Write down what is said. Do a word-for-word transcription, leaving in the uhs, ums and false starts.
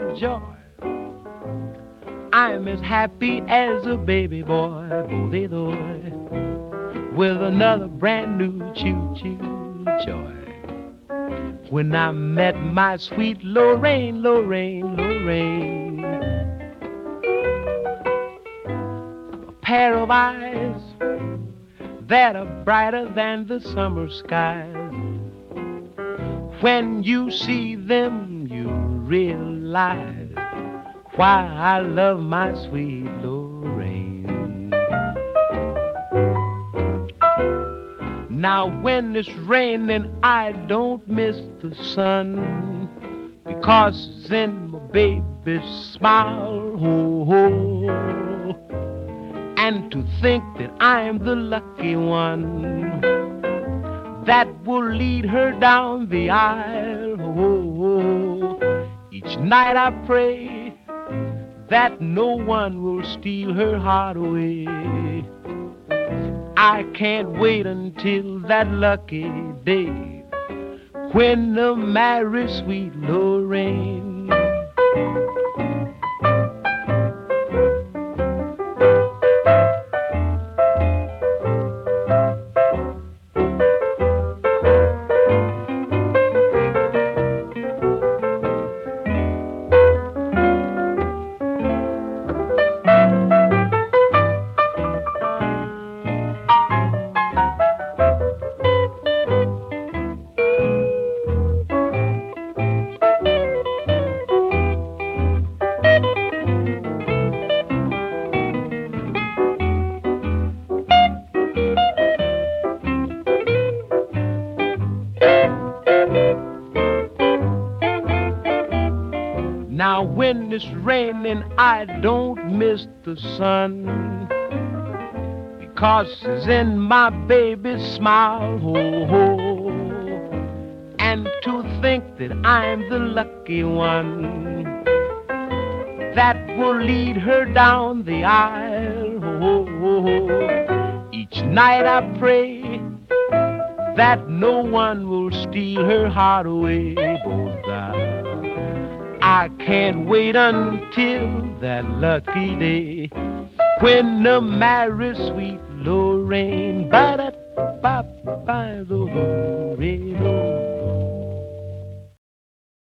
joy. I'm as happy as a baby boy, boy, with another brand new choo-choo joy. When I met my sweet Lorraine, Lorraine, Lorraine, a pair of eyes that are brighter than the summer skies. When you see them, you realize why I love my sweet Lorraine. Now when it's raining, I don't miss the sun, because it's in my baby's smile. Oh, oh. And to think that I'm the lucky one that will lead her down the aisle. Oh, oh. Each night I pray that no one will steal her heart away. I can't wait until that lucky day when I marry sweet Lorraine. Now when it's raining, I don't miss the sun, because it's in my baby's smile. Oh, oh. And to think that I'm the lucky one that will lead her down the aisle. Oh, oh. Each night I pray that no one will steal her heart away. Both I can't wait until that lucky day when I marry sweet Lorraine. Ba-da-ba-ba-ba-do-do-re-do.